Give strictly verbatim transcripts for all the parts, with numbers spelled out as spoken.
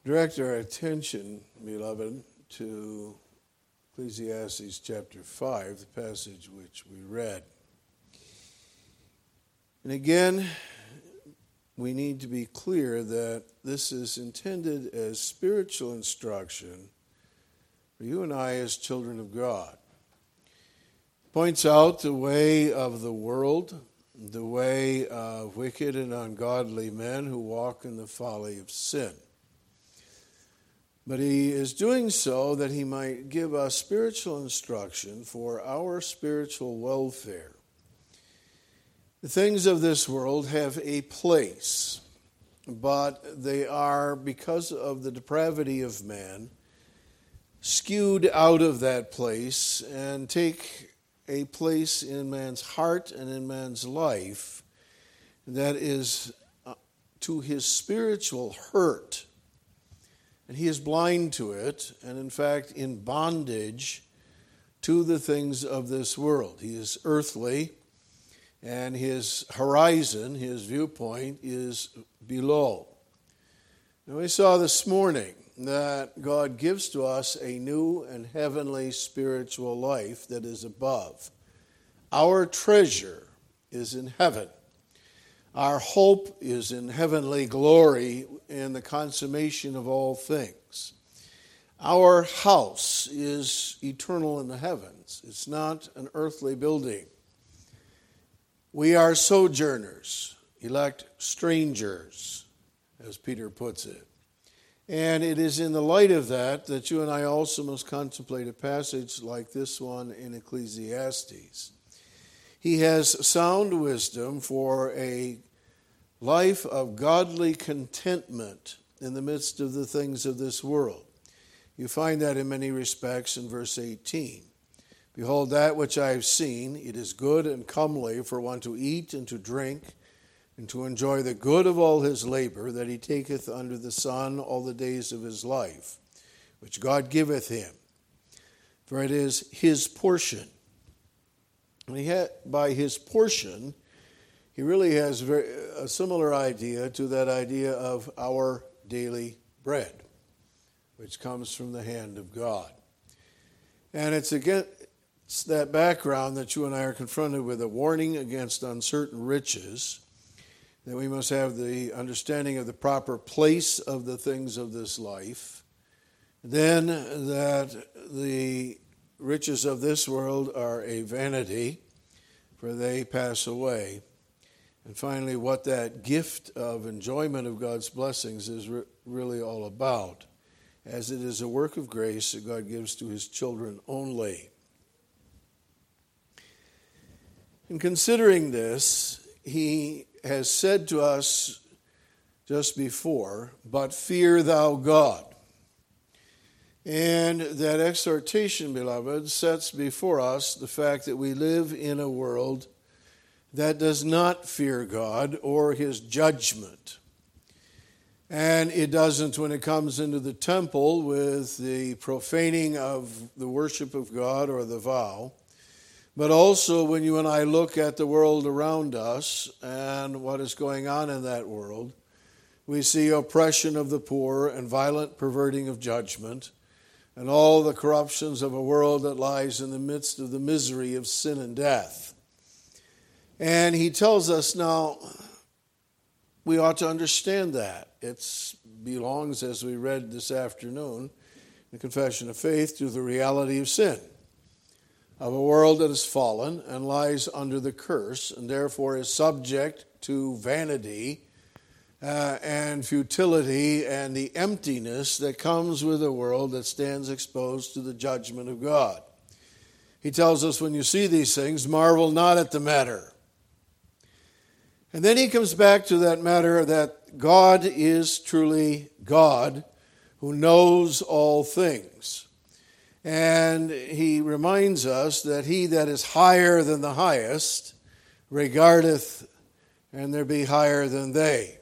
Direct our attention, beloved, to Ecclesiastes chapter five, the passage which we read. And again, we need to be clear that this is intended as spiritual instruction for you and I as children of God. It points out the way of the world, the way of wicked and ungodly men who walk in the folly of sin. But he is doing so that he might give us spiritual instruction for our spiritual welfare. The things of this world have a place, but they are, because of the depravity of man, skewed out of that place and take a place in man's heart and in man's life that is to his spiritual hurt. And he is blind to it, and in fact in bondage to the things of this world. He is earthly, and his horizon, his viewpoint, is below. Now we saw this morning that God gives to us a new and heavenly spiritual life that is above. Our treasure is in heaven. Our hope is in heavenly glory and the consummation of all things. Our house is eternal in the heavens. It's not an earthly building. We are sojourners, elect strangers, as Peter puts it. And it is in the light of that that you and I also must contemplate a passage like this one in Ecclesiastes. He has sound wisdom for a life of godly contentment in the midst of the things of this world. You find that in many respects in verse eighteen. Behold, that which I have seen, it is good and comely for one to eat and to drink, and to enjoy the good of all his labor that he taketh under the sun all the days of his life, which God giveth him. For it is his portion. And he had, by his portion, he really has very, a similar idea to that idea of our daily bread, which comes from the hand of God. And it's against that background that you and I are confronted with a warning against uncertain riches, that we must have the understanding of the proper place of the things of this life, then that the riches of this world are a vanity, for they pass away. And finally, what that gift of enjoyment of God's blessings is re- really all about, as it is a work of grace that God gives to his children only. In considering this, he has said to us just before, but fear thou God. And that exhortation, beloved, sets before us the fact that we live in a world that does not fear God or his judgment. And it doesn't when it comes into the temple with the profaning of the worship of God or the vow, but also when you and I look at the world around us and what is going on in that world, we see oppression of the poor and violent perverting of judgment and all the corruptions of a world that lies in the midst of the misery of sin and death. And he tells us now we ought to understand that. It belongs, as we read this afternoon, in the Confession of Faith, to the reality of sin, of a world that has fallen and lies under the curse and therefore is subject to vanity uh, and futility and the emptiness that comes with a world that stands exposed to the judgment of God. He tells us, when you see these things, marvel not at the matter. And then he comes back to that matter that God is truly God who knows all things. And he reminds us that he that is higher than the highest regardeth, and there be higher than they.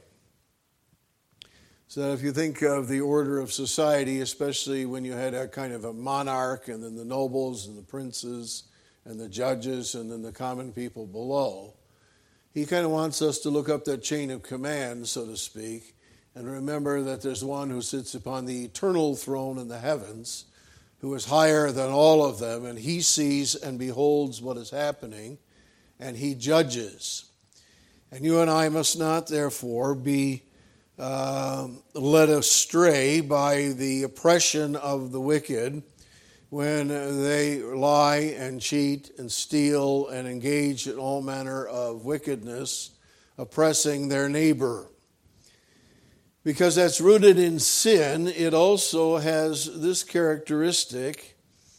So that if you think of the order of society, especially when you had a kind of a monarch and then the nobles and the princes and the judges and then the common people below, he kind of wants us to look up that chain of command, so to speak, And remember that there's one who sits upon the eternal throne in the heavens, who is higher than all of them, and he sees and beholds what is happening, and he judges. And you and I must not, therefore, be uh, led astray by the oppression of the wicked when they lie and cheat and steal and engage in all manner of wickedness, oppressing their neighbor. Because that's rooted in sin, it also has this characteristic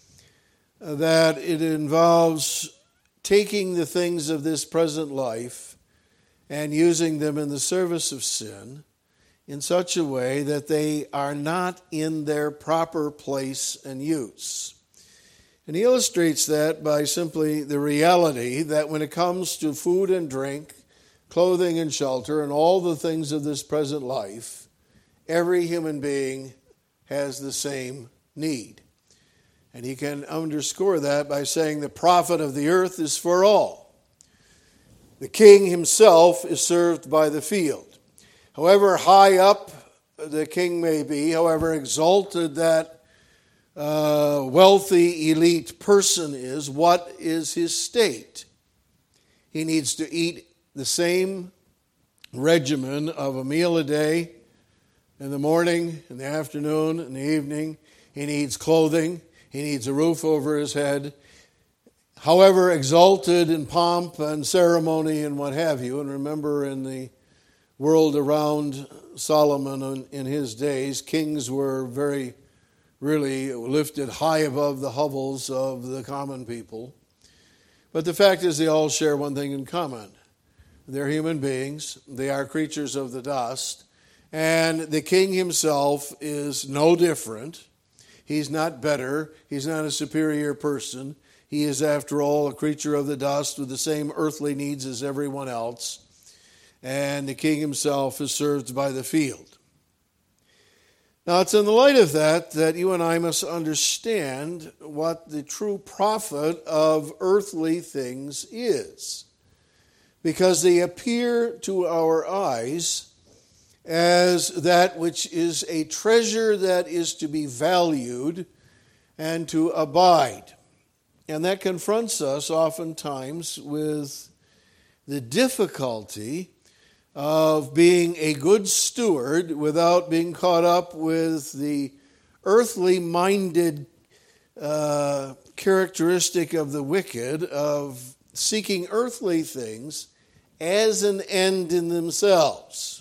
that it involves taking the things of this present life and using them in the service of sin in such a way that they are not in their proper place and use. And he illustrates that by simply the reality that when it comes to food and drink, clothing and shelter, and all the things of this present life, every human being has the same need. And he can underscore that by saying the profit of the earth is for all. The king himself is served by the field. However high up the king may be, however exalted that uh, wealthy elite person is, what is his state? He needs to eat the same regimen of a meal a day, in the morning, in the afternoon, in the evening. He needs clothing. He needs a roof over his head. However exalted in pomp and ceremony and what have you. And remember, in the world around Solomon in his days, kings were very, really lifted high above the hovels of the common people. But the fact is, they all share one thing in common. They're human beings. They are creatures of the dust. And the king himself is no different. He's not better. He's not a superior person. He is, after all, a creature of the dust with the same earthly needs as everyone else. And the king himself is served by the field. Now, it's in the light of that that you and I must understand what the true profit of earthly things is. Because they appear to our eyes as that which is a treasure that is to be valued and to abide. And that confronts us oftentimes with the difficulty of being a good steward without being caught up with the earthly-minded uh, characteristic of the wicked of seeking earthly things as an end in themselves.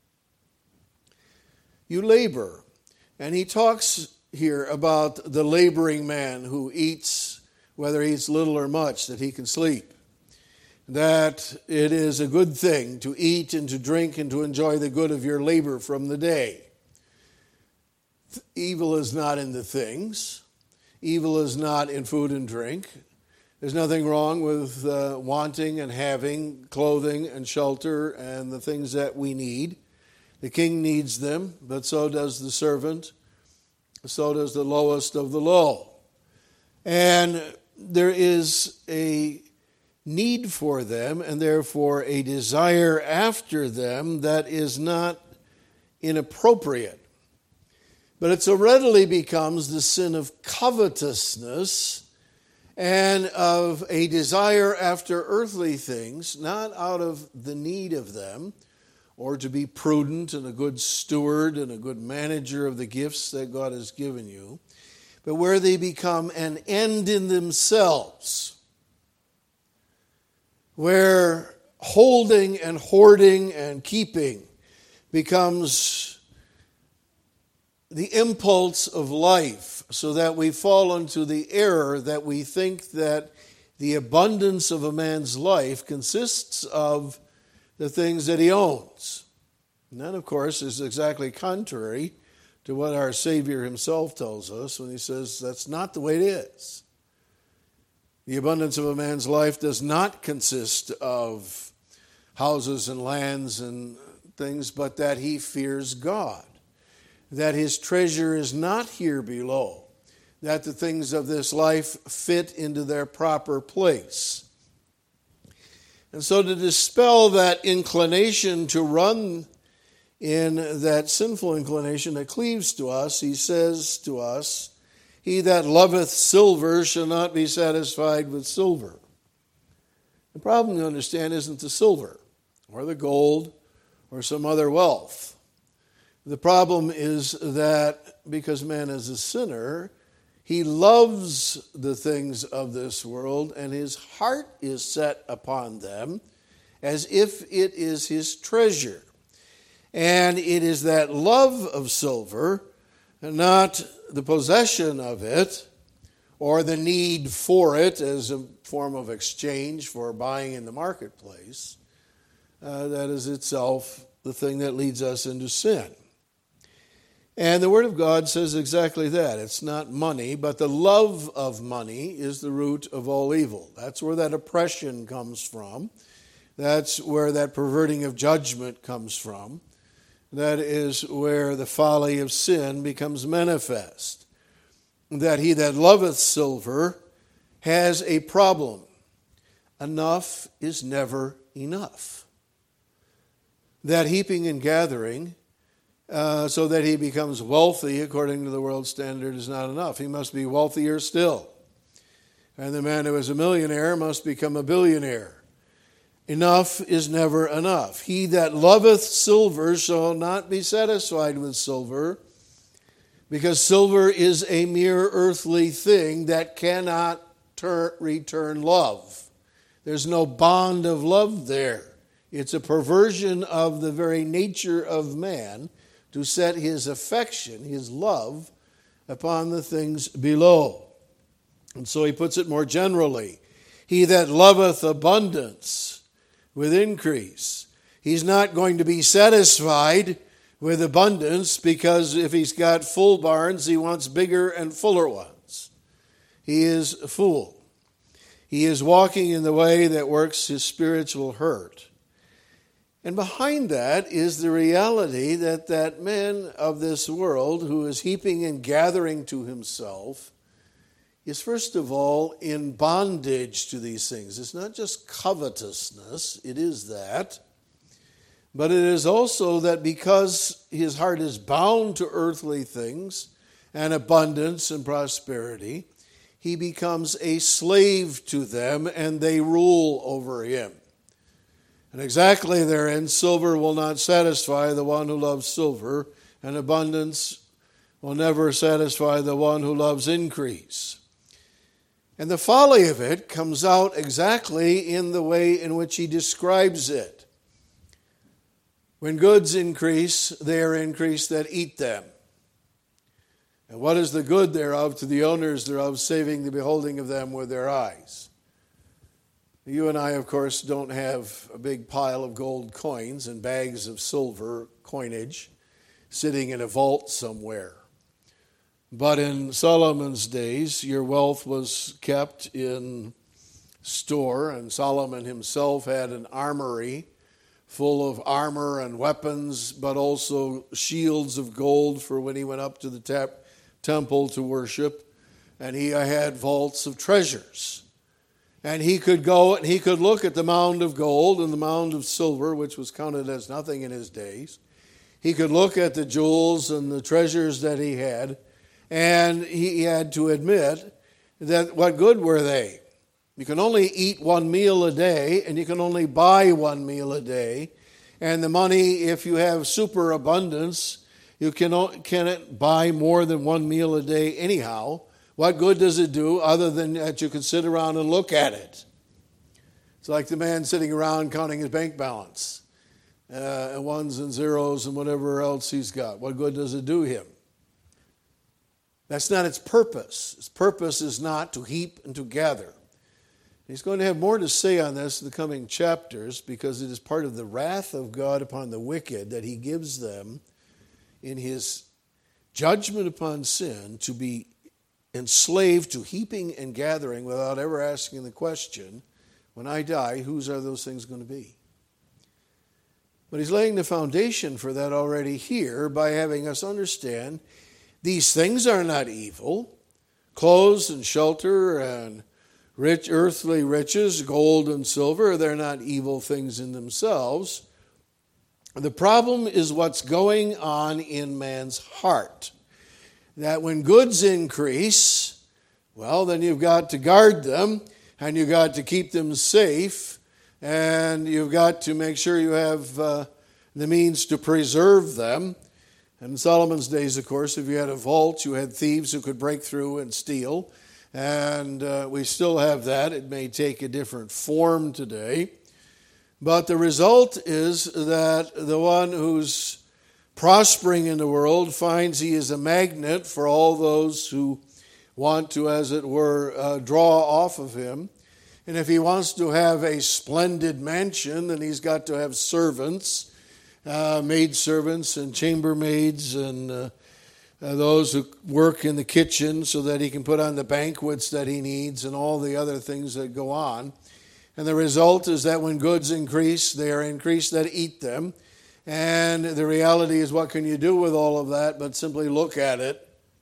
You labor. And he talks here about the laboring man who eats, whether he eats little or much, that he can sleep. That it is a good thing to eat and to drink and to enjoy the good of your labor from the day. Evil is not in the things. Evil is not in food and drink. There's nothing wrong with uh, wanting and having clothing and shelter and the things that we need. The king needs them, but so does the servant. So does the lowest of the low. And there is a need for them, and therefore a desire after them that is not inappropriate. But it so readily becomes the sin of covetousness and of a desire after earthly things, not out of the need of them, or to be prudent and a good steward and a good manager of the gifts that God has given you, but where they become an end in themselves, where holding and hoarding and keeping becomes the impulse of life, so that we fall into the error that we think that the abundance of a man's life consists of the things that he owns. And that, of course, is exactly contrary to what our Savior himself tells us when he says that's not the way it is. The abundance of a man's life does not consist of houses and lands and things, but that he fears God, that his treasure is not here below, that the things of this life fit into their proper place. And so to dispel that inclination to run in that sinful inclination that cleaves to us, he says to us, "He that loveth silver shall not be satisfied with silver." The problem, you understand, isn't the silver or the gold or some other wealth. The problem is that because man is a sinner, he loves the things of this world, and his heart is set upon them as if it is his treasure. And it is that love of silver, and not the possession of it, or the need for it as a form of exchange for buying in the marketplace, uh, that is itself the thing that leads us into sin. And the Word of God says exactly that. It's not money, but the love of money is the root of all evil. That's where that oppression comes from. That's where that perverting of judgment comes from. That is where the folly of sin becomes manifest. That he that loveth silver has a problem. Enough is never enough. That heaping and gathering uh, so that he becomes wealthy according to the world standard is not enough. He must be wealthier still. And the man who is a millionaire must become a billionaire. Enough is never enough. He that loveth silver shall not be satisfied with silver, because silver is a mere earthly thing that cannot ter- return love. There's no bond of love there. It's a perversion of the very nature of man to set his affection, his love, upon the things below. And so he puts it more generally. He that loveth abundance with increase. He's not going to be satisfied with abundance, because if he's got full barns, he wants bigger and fuller ones. He is a fool. He is walking in the way that works his spiritual hurt. And behind that is the reality that that man of this world who is heaping and gathering to himself is first of all in bondage to these things. It's not just covetousness, it is that, but it is also that because his heart is bound to earthly things and abundance and prosperity, he becomes a slave to them and they rule over him. And exactly therein, silver will not satisfy the one who loves silver, and abundance will never satisfy the one who loves increase. And the folly of it comes out exactly in the way in which he describes it. When goods increase, they are increased that eat them. And what is the good thereof to the owners thereof, saving the beholding of them with their eyes? You and I, of course, don't have a big pile of gold coins and bags of silver coinage sitting in a vault somewhere. But in Solomon's days, your wealth was kept in store, and Solomon himself had an armory full of armor and weapons, but also shields of gold for when he went up to the tap, temple to worship. And he had vaults of treasures. And he could go and he could look at the mound of gold and the mound of silver, which was counted as nothing in his days. He could look at the jewels and the treasures that he had, and he had to admit that what good were they? You can only eat one meal a day, and you can only buy one meal a day. And the money, if you have superabundance, you cannot, cannot buy more than one meal a day anyhow. What good does it do other than that you can sit around and look at it? It's like the man sitting around counting his bank balance, uh, and ones and zeros and whatever else he's got. What good does it do him? That's not its purpose. Its purpose is not to heap and to gather. He's going to have more to say on this in the coming chapters, because it is part of the wrath of God upon the wicked that he gives them in his judgment upon sin to be enslaved to heaping and gathering without ever asking the question, when I die, whose are those things going to be? But he's laying the foundation for that already here by having us understand these things are not evil. Clothes and shelter and rich earthly riches, gold and silver, they're not evil things in themselves. The problem is what's going on in man's heart. That when goods increase, well, then you've got to guard them, and you've got to keep them safe, and you've got to make sure you have uh, the means to preserve them. And in Solomon's days, of course, if you had a vault, you had thieves who could break through and steal. And uh, we still have that. It may take a different form today. But the result is that the one who's prospering in the world finds he is a magnet for all those who want to, as it were, uh, draw off of him. And if he wants to have a splendid mansion, then he's got to have servants, uh, maidservants and chambermaids and uh, uh, those who work in the kitchen so that he can put on the banquets that he needs and all the other things that go on. And the result is that when goods increase, they are increased that eat them. And the reality is, what can you do with all of that but simply look at it?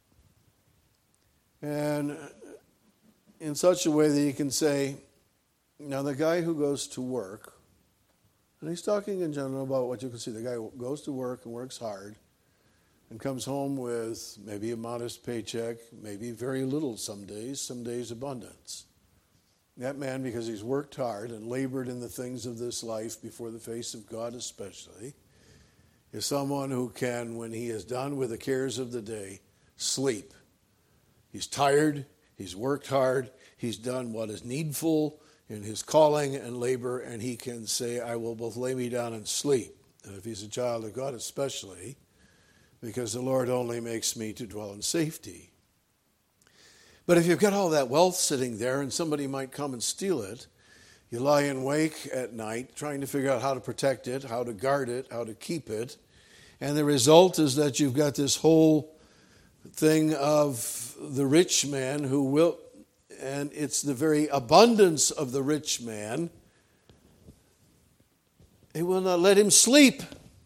And in such a way that you can say, now the guy who goes to work, and he's talking in general about what you can see, the guy who goes to work and works hard and comes home with maybe a modest paycheck, maybe very little some days, some days abundance. That man, because he's worked hard and labored in the things of this life before the face of God especially, is someone who can, when he is done with the cares of the day, sleep. He's tired, he's worked hard, he's done what is needful in his calling and labor, and he can say, I will both lay me down and sleep. And if he's a child of God especially, because the Lord only makes me to dwell in safety. But if you've got all that wealth sitting there and somebody might come and steal it, you lie in wake at night trying to figure out how to protect it, how to guard it, how to keep it. And the result is that you've got this whole thing of the rich man who will, and it's the very abundance of the rich man, he will not let him sleep.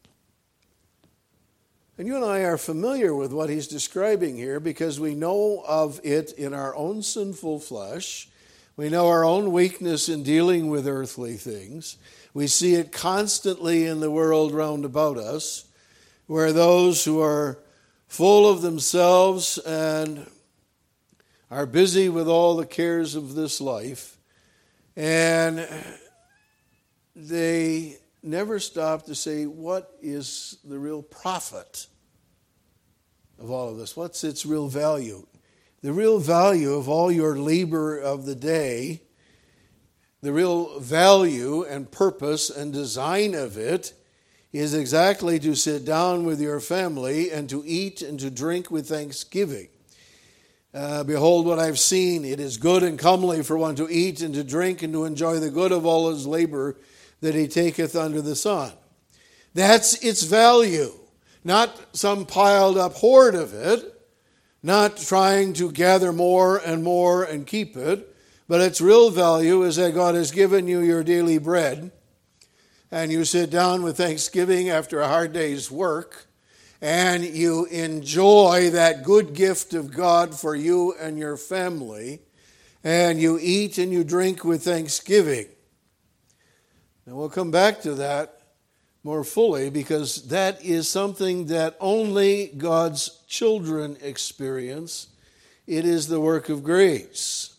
And you and I are familiar with what he's describing here because we know of it in our own sinful flesh. We know our own weakness in dealing with earthly things. We see it constantly in the world round about us, where those who are full of themselves and are busy with all the cares of this life, and they never stop to say, what is the real profit of all of this? What's its real value? The real value of all your labor of the day, the real value and purpose and design of it is exactly to sit down with your family and to eat and to drink with thanksgiving. Uh, Behold what I've seen. It is good and comely for one to eat and to drink and to enjoy the good of all his labor that he taketh under the sun. That's its value. Not some piled up hoard of it, not trying to gather more and more and keep it, but its real value is that God has given you your daily bread, and you sit down with thanksgiving after a hard day's work, and you enjoy that good gift of God for you and your family, and you eat and you drink with thanksgiving. And we'll come back to that more fully because that is something that only God's children experience. It is the work of grace.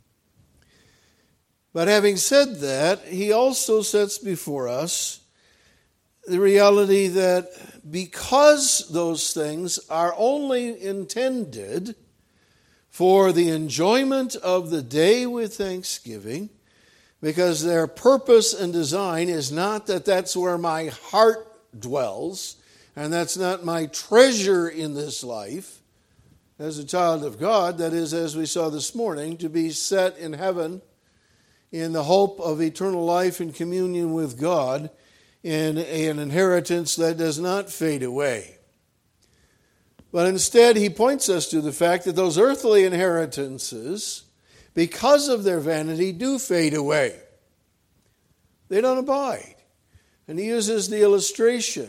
But having said that, he also sets before us the reality that because those things are only intended for the enjoyment of the day with thanksgiving, because their purpose and design is not that that's where my heart dwells, and that's not my treasure in this life. As a child of God, that is, as we saw this morning, to be set in heaven in the hope of eternal life in communion with God in an inheritance that does not fade away. But instead, he points us to the fact that those earthly inheritances, because of their vanity, do fade away. They don't abide. And he uses the illustration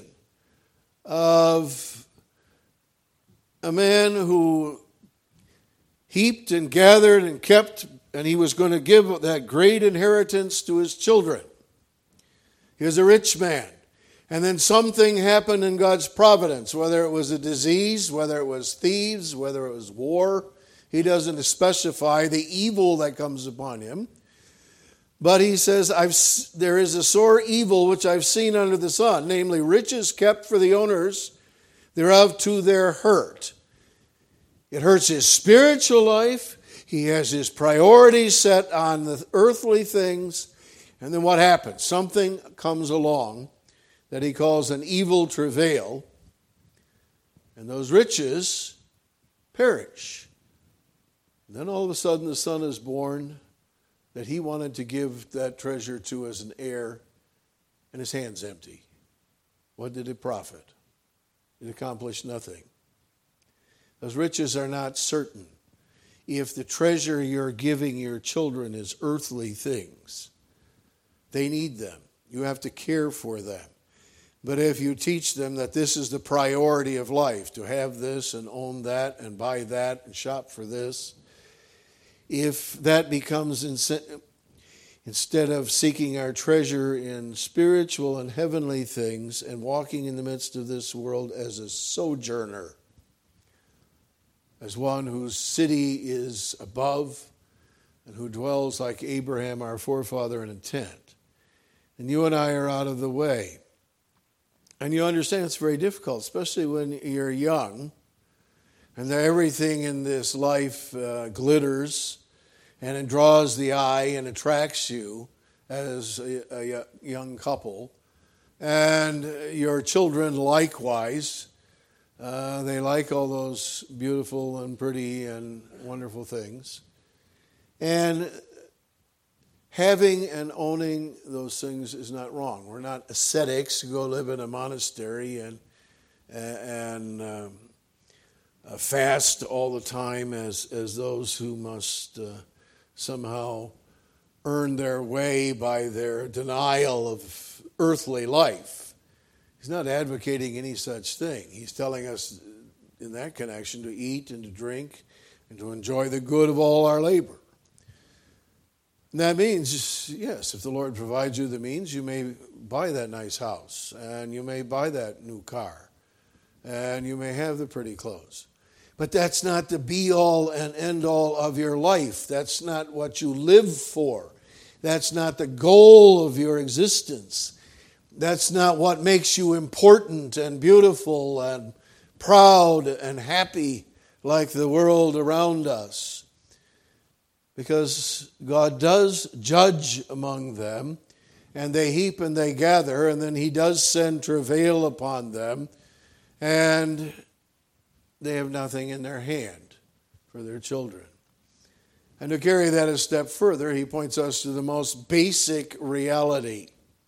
of a man who heaped and gathered and kept, and he was going to give that great inheritance to his children. He was a rich man. And then something happened in God's providence, whether it was a disease, whether it was thieves, whether it was war. He doesn't specify the evil that comes upon him. But he says, I've, there is a sore evil which I've seen under the sun, namely riches kept for the owners thereof to their hurt. It hurts his spiritual life. He has his priorities set on the earthly things. And then what happens? Something comes along that he calls an evil travail. And those riches perish. And then all of a sudden the son is born that he wanted to give that treasure to as an heir, and his hand's empty. What did it profit? It accomplished nothing. Those riches are not certain. If the treasure you're giving your children is earthly things, they need them. You have to care for them. But if you teach them that this is the priority of life, to have this and own that and buy that and shop for this, if that becomes, instead of seeking our treasure in spiritual and heavenly things and walking in the midst of this world as a sojourner, as one whose city is above and who dwells like Abraham, our forefather, in a tent, and you and I are out of the way. And you understand it's very difficult, especially when you're young, and everything in this life uh, glitters, and it draws the eye and attracts you as a, a young couple. And your children likewise. Uh, they like all those beautiful and pretty and wonderful things. And having and owning those things is not wrong. We're not ascetics who go live in a monastery and, and um, uh, fast all the time as, as those who must uh, somehow earn their way by their denial of earthly life. He's not advocating any such thing. He's telling us in that connection to eat and to drink and to enjoy the good of all our labor. And that means, yes, if the Lord provides you the means, you may buy that nice house, and you may buy that new car, and you may have the pretty clothes. But that's not the be-all and end-all of your life. That's not what you live for. That's not the goal of your existence. That's not what makes you important and beautiful and proud and happy like the world around us. Because God does judge among them, and they heap and they gather, and then he does send travail upon them, and they have nothing in their hand for their children. And to carry that a step further, he points us to the most basic reality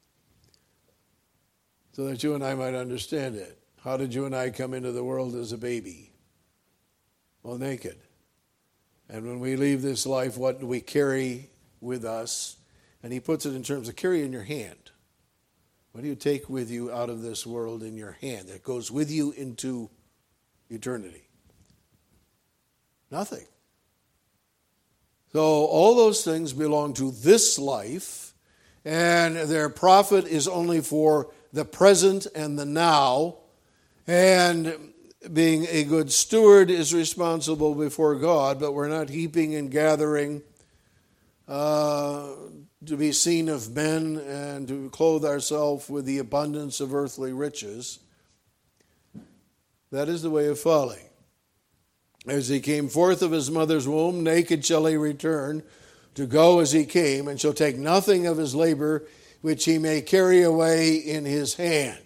so that you and I might understand it. How did you and I come into the world as a baby? Well, naked. And when we leave this life, what do we carry with us? And he puts it in terms of carry in your hand. What do you take with you out of this world in your hand that goes with you into eternity? Nothing. So all those things belong to this life, and their profit is only for the present and the now, and being a good steward is responsible before God, but we're not heaping and gathering uh, to be seen of men and to clothe ourselves with the abundance of earthly riches. That is the way of folly. As he came forth of his mother's womb, naked shall he return, to go as he came, and shall take nothing of his labor which he may carry away in his hand.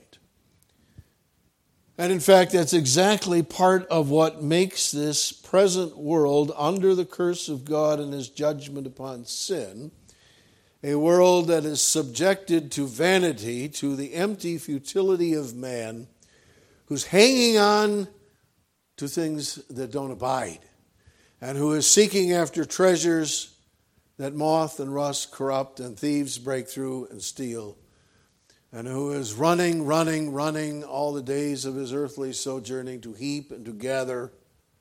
And in fact, that's exactly part of what makes this present world under the curse of God and his judgment upon sin, a world that is subjected to vanity, to the empty futility of man, who's hanging on to things that don't abide, and who is seeking after treasures that moth and rust corrupt and thieves break through and steal, and who is running, running, running all the days of his earthly sojourning to heap and to gather,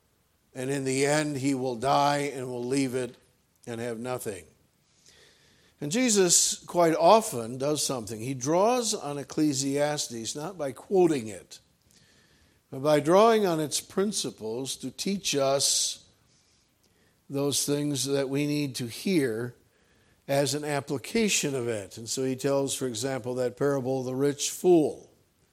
and in the end he will die and will leave it and have nothing. And Jesus quite often does something. He draws on Ecclesiastes not by quoting it, but by drawing on its principles to teach us those things that we need to hear as an application of it. And so he tells, for example, that parable of the rich fool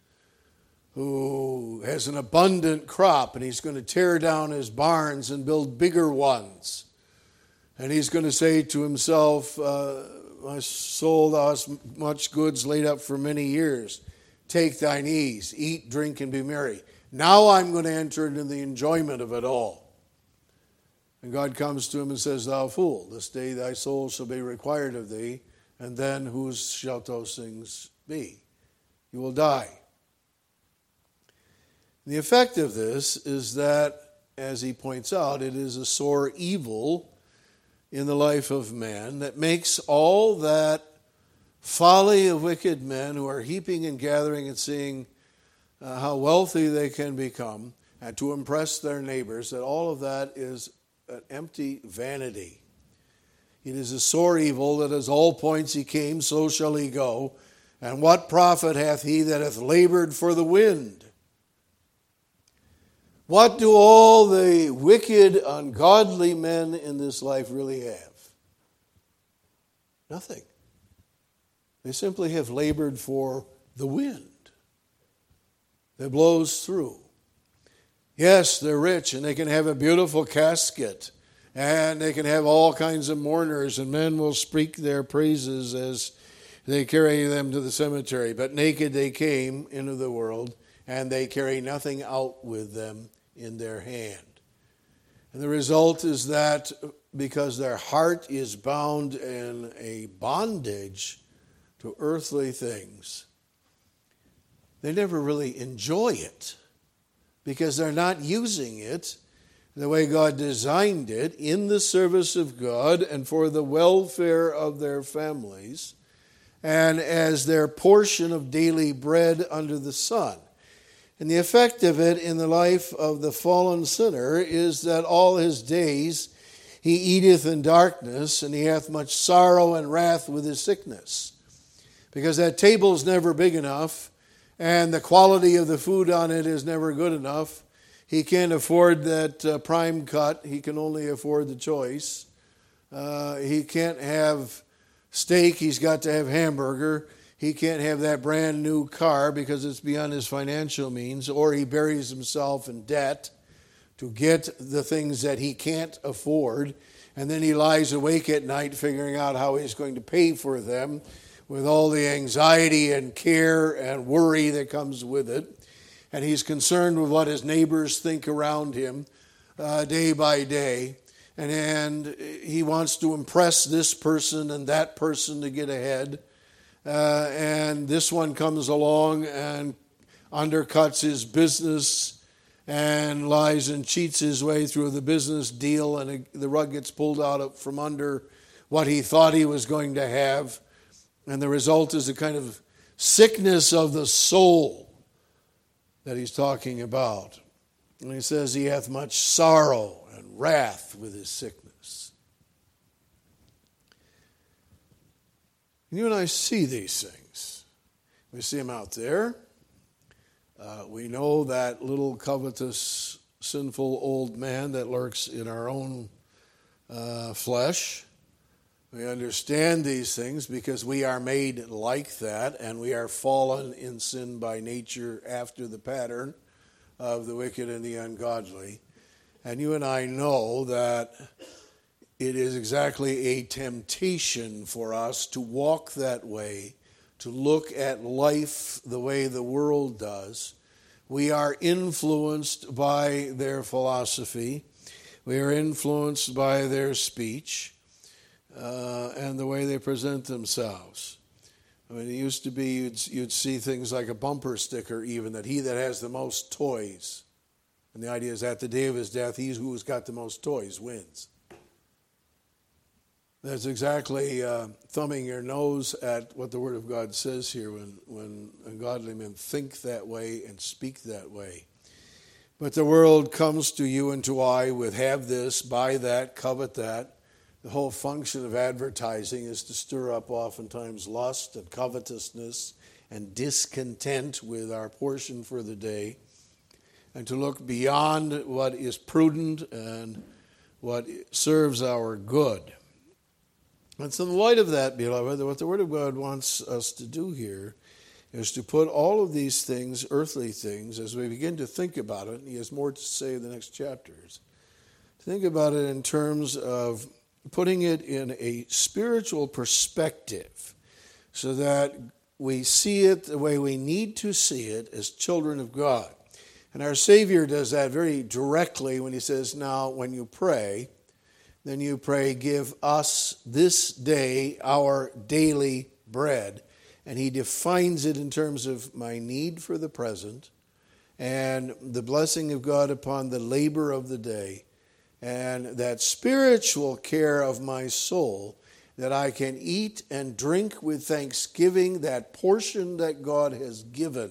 who has an abundant crop and he's going to tear down his barns and build bigger ones. And he's going to say to himself, uh, my soul, thou hast much goods laid up for many years. Take thine ease, eat, drink, and be merry. Now I'm going to enter into the enjoyment of it all. And God comes to him and says, thou fool, this day thy soul shall be required of thee, and then whose shall those things be? You will die. The effect of this is that, as he points out, it is a sore evil in the life of man that makes all that folly of wicked men who are heaping and gathering and seeing uh, how wealthy they can become and to impress their neighbors, that all of that is an empty vanity. It is a sore evil that as all points he came, so shall he go. And what profit hath he that hath labored for the wind? What do all the wicked, ungodly men in this life really have? Nothing. They simply have labored for the wind that blows through. Yes, they're rich and they can have a beautiful casket and they can have all kinds of mourners and men will speak their praises as they carry them to the cemetery. But naked they came into the world and they carry nothing out with them in their hand. And the result is that because their heart is bound in a bondage to earthly things, they never really enjoy it because they're not using it the way God designed it in the service of God and for the welfare of their families and as their portion of daily bread under the sun. And the effect of it in the life of the fallen sinner is that all his days he eateth in darkness, and he hath much sorrow and wrath with his sickness. Because that table's never big enough, and the quality of the food on it is never good enough. He can't afford that uh, prime cut. He can only afford the choice. Uh, he can't have steak. He's got to have hamburger. He can't have that brand new car because it's beyond his financial means, or he buries himself in debt to get the things that he can't afford, and then he lies awake at night figuring out how he's going to pay for them with all the anxiety and care and worry that comes with it. And he's concerned with what his neighbors think around him uh, day by day. And, and he wants to impress this person and that person to get ahead. Uh, and this one comes along and undercuts his business and lies and cheats his way through the business deal, and the rug gets pulled out from under what he thought he was going to have. And the result is a kind of sickness of the soul that he's talking about. And he says he hath much sorrow and wrath with his sickness. And you and I see these things. We see them out there. Uh, we know that little covetous, sinful old man that lurks in our own uh, flesh. We understand these things because we are made like that, and we are fallen in sin by nature after the pattern of the wicked and the ungodly. And you and I know that it is exactly a temptation for us to walk that way, to look at life the way the world does. We are influenced by their philosophy. We are influenced by their speech uh, and the way they present themselves. I mean, it used to be you'd, you'd see things like a bumper sticker even, that he that has the most toys. And the idea is at the day of his death, he who's got the most toys wins. That's exactly uh, thumbing your nose at what the Word of God says here when, when ungodly men think that way and speak that way. But the world comes to you and to I with have this, buy that, covet that. The whole function of advertising is to stir up oftentimes lust and covetousness and discontent with our portion for the day, and to look beyond what is prudent and what serves our good. And so in the light of that, beloved, what the Word of God wants us to do here is to put all of these things, earthly things, as we begin to think about it, and he has more to say in the next chapters, think about it in terms of putting it in a spiritual perspective so that we see it the way we need to see it as children of God. And our Savior does that very directly when he says, now, when you pray, then you pray, give us this day our daily bread. And he defines it in terms of my need for the present and the blessing of God upon the labor of the day, and that spiritual care of my soul, that I can eat and drink with thanksgiving that portion that God has given.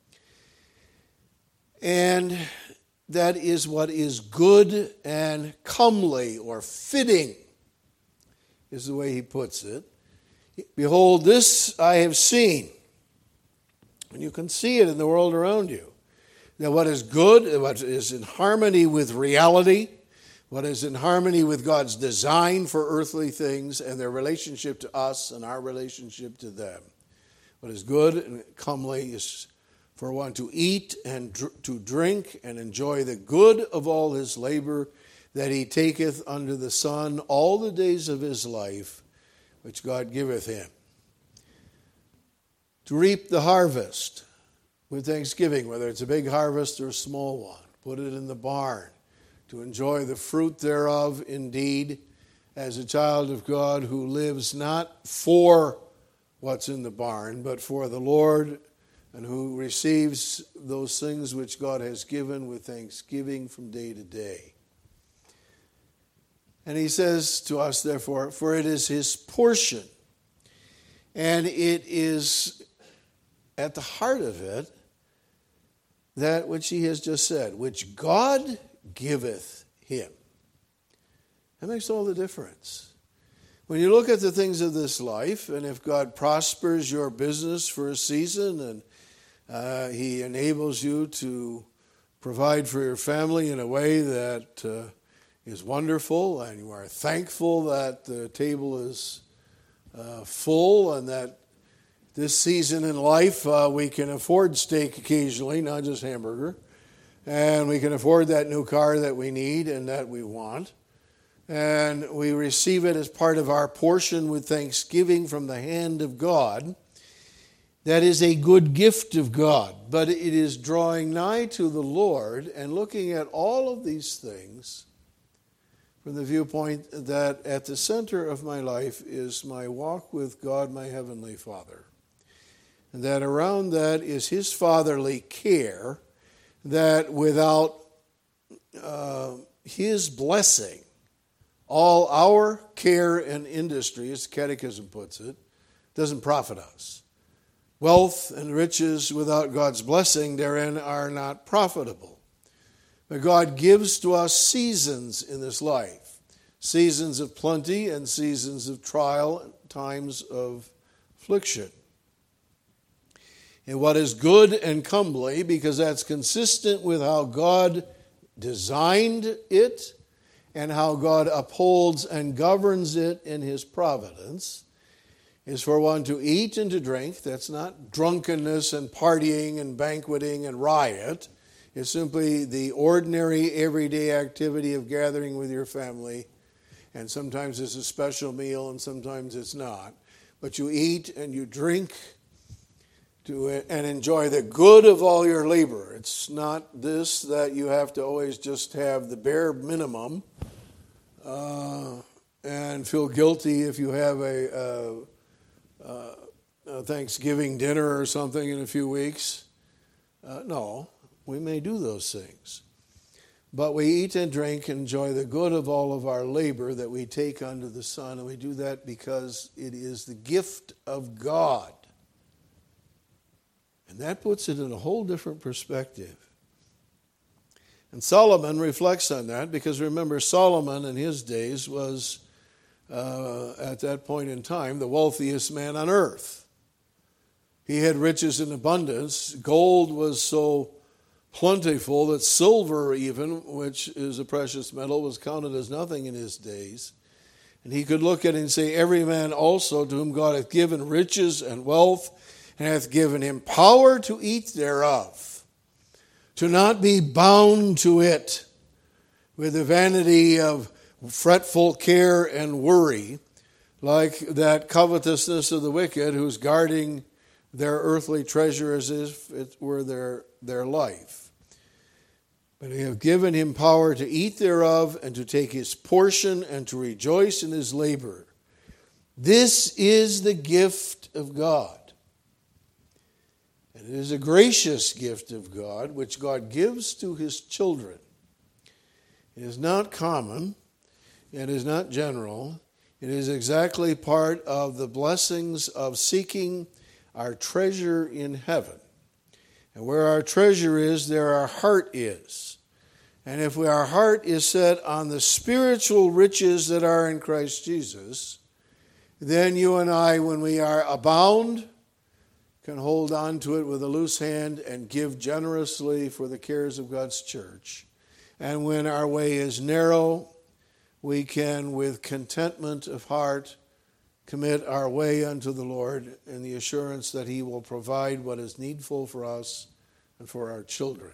And that is what is good and comely or fitting, is the way he puts it. Behold, this I have seen. And you can see it in the world around you. That what is good, what is in harmony with reality, what is in harmony with God's design for earthly things and their relationship to us and our relationship to them. What is good and comely is for one to eat and dr- to drink and enjoy the good of all his labor that he taketh under the sun all the days of his life, which God giveth him. To reap the harvest with thanksgiving, whether it's a big harvest or a small one. Put it in the barn. To enjoy the fruit thereof, indeed, as a child of God who lives not for what's in the barn, but for the Lord, and who receives those things which God has given with thanksgiving from day to day. And he says to us, therefore, for it is his portion, and it is at the heart of it that which he has just said, which God giveth him. That makes all the difference. When you look at the things of this life, and if God prospers your business for a season, and uh, he enables you to provide for your family in a way that uh, is wonderful, and you are thankful that the table is uh, full, and that this season in life uh, we can afford steak occasionally, not just hamburger, and we can afford that new car that we need and that we want, and we receive it as part of our portion with thanksgiving from the hand of God. That is a good gift of God, but it is drawing nigh to the Lord and looking at all of these things from the viewpoint that at the center of my life is my walk with God, my Heavenly Father. And that around that is his fatherly care, that without uh, his blessing, all our care and industry, as the Catechism puts it, doesn't profit us. Wealth and riches without God's blessing therein are not profitable. But God gives to us seasons in this life, seasons of plenty and seasons of trial, times of affliction. And what is good and comely, because that's consistent with how God designed it and how God upholds and governs it in his providence, is for one to eat and to drink. That's not drunkenness and partying and banqueting and riot. It's simply the ordinary everyday activity of gathering with your family. And sometimes it's a special meal and sometimes it's not. But you eat and you drink to and enjoy the good of all your labor. It's not this that you have to always just have the bare minimum uh, and feel guilty if you have a, a, a Thanksgiving dinner or something in a few weeks. Uh, no, we may do those things. But we eat and drink and enjoy the good of all of our labor that we take under the sun, and we do that because it is the gift of God. And that puts it in a whole different perspective. And Solomon reflects on that because remember, Solomon in his days was uh, at that point in time, the wealthiest man on earth. He had riches in abundance. Gold was so plentiful that silver even, which is a precious metal, was counted as nothing in his days. And he could look at it and say, every man also to whom God hath given riches and wealth, and hath given him power to eat thereof, to not be bound to it with the vanity of fretful care and worry, like that covetousness of the wicked who's guarding their earthly treasure as if it were their, their life. But he have given him power to eat thereof, and to take his portion, and to rejoice in his labor. This is the gift of God. And it is a gracious gift of God, which God gives to his children. It is not common. It is not general. It is exactly part of the blessings of seeking our treasure in heaven. And where our treasure is, there our heart is. And if we, our heart is set on the spiritual riches that are in Christ Jesus, then you and I, when we are abound, can hold on to it with a loose hand and give generously for the cares of God's church. And when our way is narrow, we can, with contentment of heart, commit our way unto the Lord in the assurance that he will provide what is needful for us and for our children.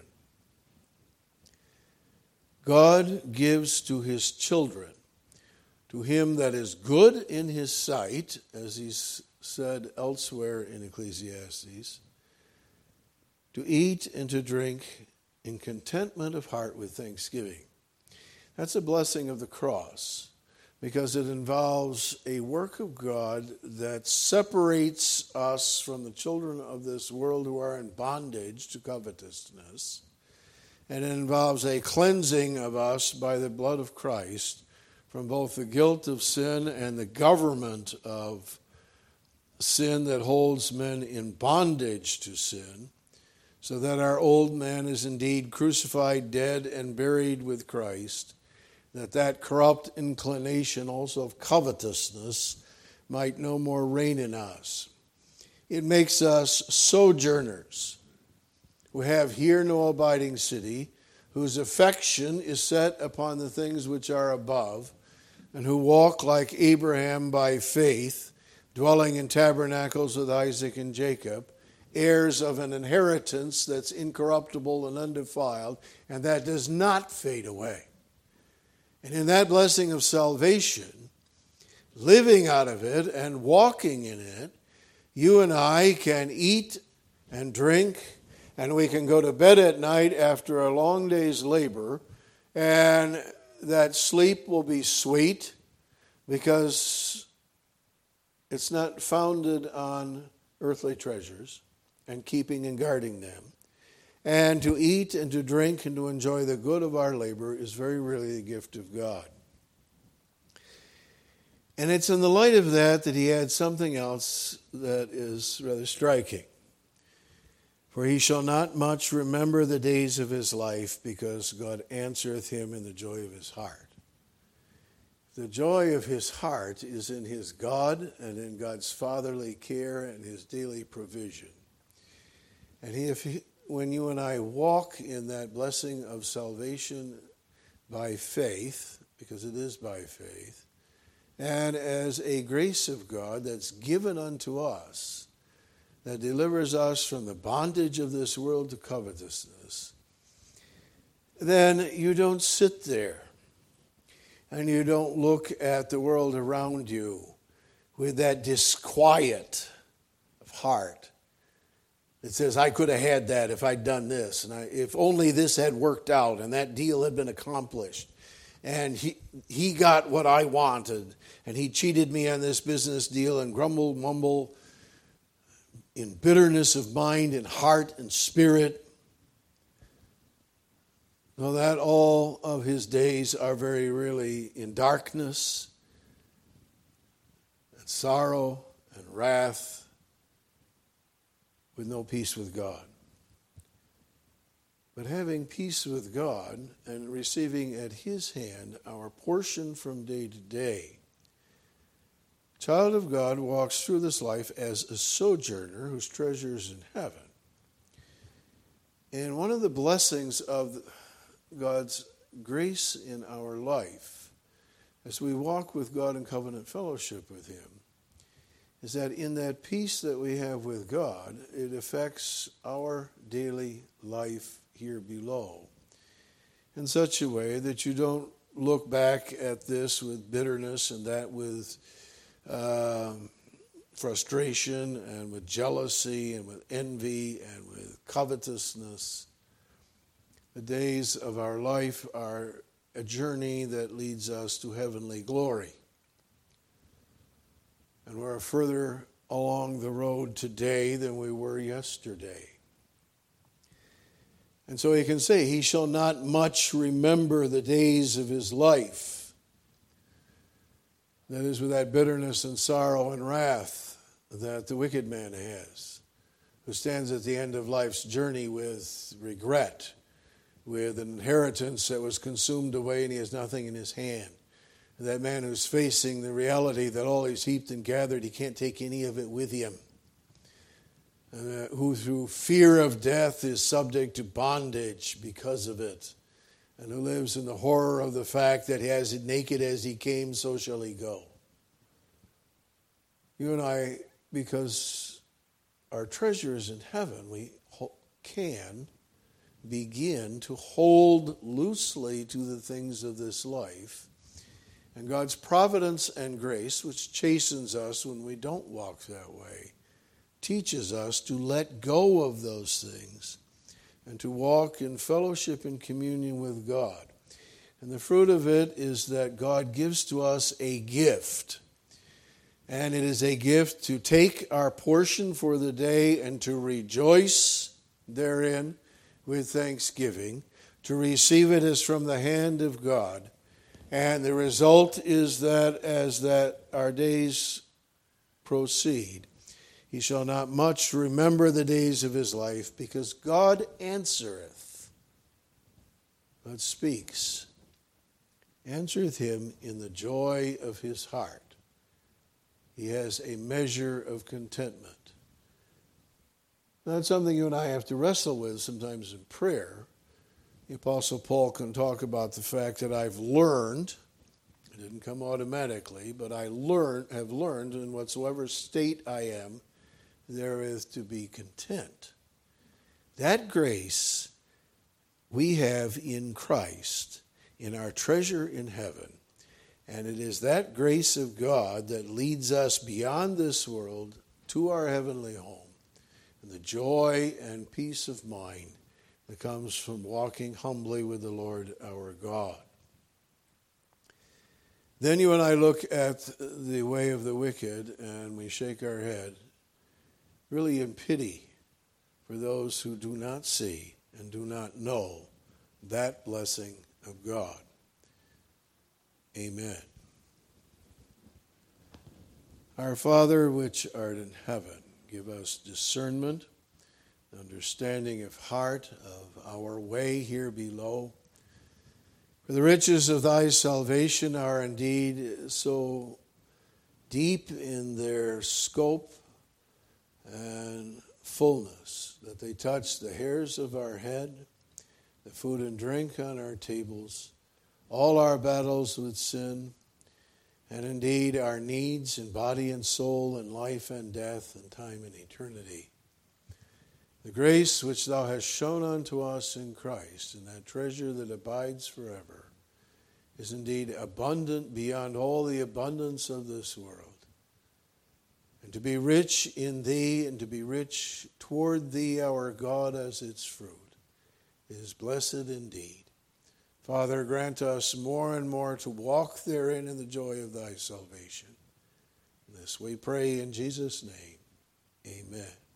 God gives to his children, to him that is good in his sight, as he's said elsewhere in Ecclesiastes, to eat and to drink in contentment of heart with thanksgiving. That's a blessing of the cross, because it involves a work of God that separates us from the children of this world who are in bondage to covetousness. And it involves a cleansing of us by the blood of Christ from both the guilt of sin and the government of sin that holds men in bondage to sin, so that our old man is indeed crucified, dead, and buried with Christ, that that corrupt inclination also of covetousness might no more reign in us. It makes us sojourners who have here no abiding city, whose affection is set upon the things which are above, and who walk like Abraham by faith, dwelling in tabernacles with Isaac and Jacob, heirs of an inheritance that's incorruptible and undefiled, and that does not fade away. And in that blessing of salvation, living out of it and walking in it, you and I can eat and drink, and we can go to bed at night after a long day's labor, and that sleep will be sweet because it's not founded on earthly treasures and keeping and guarding them. And to eat and to drink and to enjoy the good of our labor is very really the gift of God. And it's in the light of that that he adds something else that is rather striking. For he shall not much remember the days of his life, because God answereth him in the joy of his heart. The joy of his heart is in his God and in God's fatherly care and his daily provision. And he, if he, when you and I walk in that blessing of salvation by faith, because it is by faith, and as a grace of God that's given unto us, that delivers us from the bondage of this world to covetousness, then you don't sit there and you don't look at the world around you with that disquiet of heart that says, I could have had that if I'd done this, and I, if only this had worked out and that deal had been accomplished, and he he got what I wanted, and he cheated me on this business deal, and grumble, mumble, in bitterness of mind and heart and spirit. Know that all of his days are very really in darkness and sorrow and wrath, with no peace with God. But having peace with God and receiving at his hand our portion from day to day, child of God walks through this life as a sojourner whose treasure is in heaven. And one of the blessings of God's grace in our life as we walk with God in covenant fellowship with Him is that in that peace that we have with God, it affects our daily life here below in such a way that you don't look back at this with bitterness and that with uh, frustration and with jealousy and with envy and with covetousness. The days of our life are a journey that leads us to heavenly glory. And we're further along the road today than we were yesterday. And so he can say, he shall not much remember the days of his life. That is, with that bitterness and sorrow and wrath that the wicked man has, who stands at the end of life's journey with regret, with an inheritance that was consumed away and he has nothing in his hand. That man who's facing the reality that all he's heaped and gathered, he can't take any of it with him. Uh, who through fear of death is subject to bondage because of it. And who lives in the horror of the fact that he has it naked as he came, so shall he go. You and I, because our treasure is in heaven, we can begin to hold loosely to the things of this life. And God's providence and grace, which chastens us when we don't walk that way, teaches us to let go of those things and to walk in fellowship and communion with God. And the fruit of it is that God gives to us a gift. And it is a gift to take our portion for the day and to rejoice therein with thanksgiving, to receive it as from the hand of God. And the result is that as that our days proceed, he shall not much remember the days of his life, because God answereth, God speaks, answereth him in the joy of his heart. He has a measure of contentment. That's something you and I have to wrestle with sometimes in prayer. The Apostle Paul can talk about the fact that I've learned, it didn't come automatically, but I learned, have learned in whatsoever state I am, therewith to be content. That grace we have in Christ, in our treasure in heaven. And it is that grace of God that leads us beyond this world to our heavenly home. And the joy and peace of mind that comes from walking humbly with the Lord our God. Then you and I look at the way of the wicked and we shake our head, really in pity for those who do not see and do not know that blessing of God. Amen. Our Father, which art in heaven, give us discernment, understanding of heart, of our way here below. For the riches of thy salvation are indeed so deep in their scope and fullness that they touch the hairs of our head, the food and drink on our tables, all our battles with sin, and indeed our needs in body and soul and life and death and time and eternity. The grace which thou hast shown unto us in Christ, and that treasure that abides forever, is indeed abundant beyond all the abundance of this world. And to be rich in thee and to be rich toward thee, our God, as its fruit, is blessed indeed. Father, grant us more and more to walk therein in the joy of thy salvation. This we pray in Jesus' name. Amen.